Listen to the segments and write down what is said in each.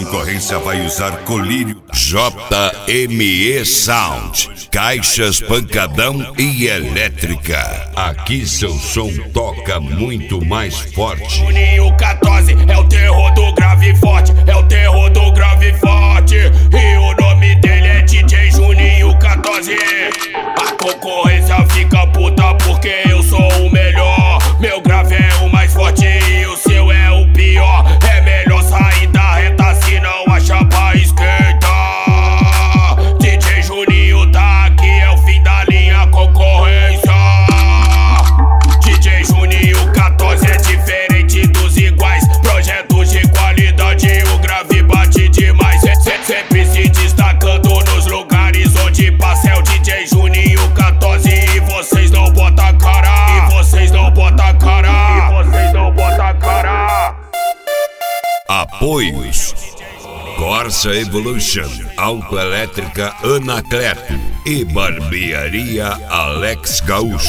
concorrência vai usar colírio JME Sound, caixas pancadão e elétrica. Aqui seu som toca muito mais forte. Juninho 14 é o terror do grave forte, é o terror do grave forte. E o nome dele é DJ Juninho 14. A concorrência fica puta porque eu sou o melhor. Meu grave é o mais forte e o seu é o pior. É melhor sair da reta senão a chapa esquenta. DJ Juninho tá aqui, é o fim da linha concorrência. DJ Juninho 14 é diferente dos iguais. Projetos de qualidade, o grave bate demais. Sempre se destacando nos lugares onde passa é o DJ Juninho 14. E vocês não botam cara, e vocês não botam cara, e vocês não botam cara. Apoios: Corsa Evolution, Autoelétrica Anacleto e Barbearia Alex Gaúcho.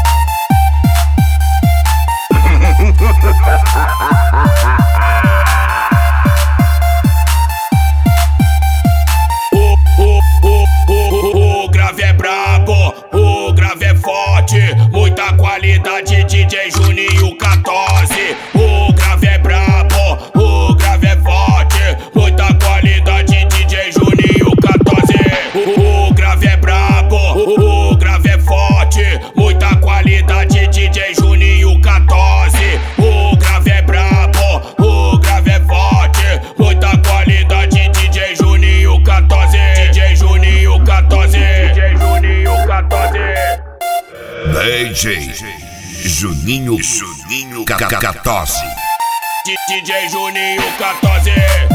O grave é brabo, o grave é forte, muita qualidade, DJ Juninho 14. O grave é brabo, o grave é forte, muita qualidade, DJ Juninho 14. O grave é brabo, o grave é forte, muita qualidade, DJ Juninho 14. O grave é brabo, o grave é forte, muita qualidade, DJ Juninho 14. DJ Juninho 14, DJ Juninho 14. DJ Juninho 14. DJ Juninho 14.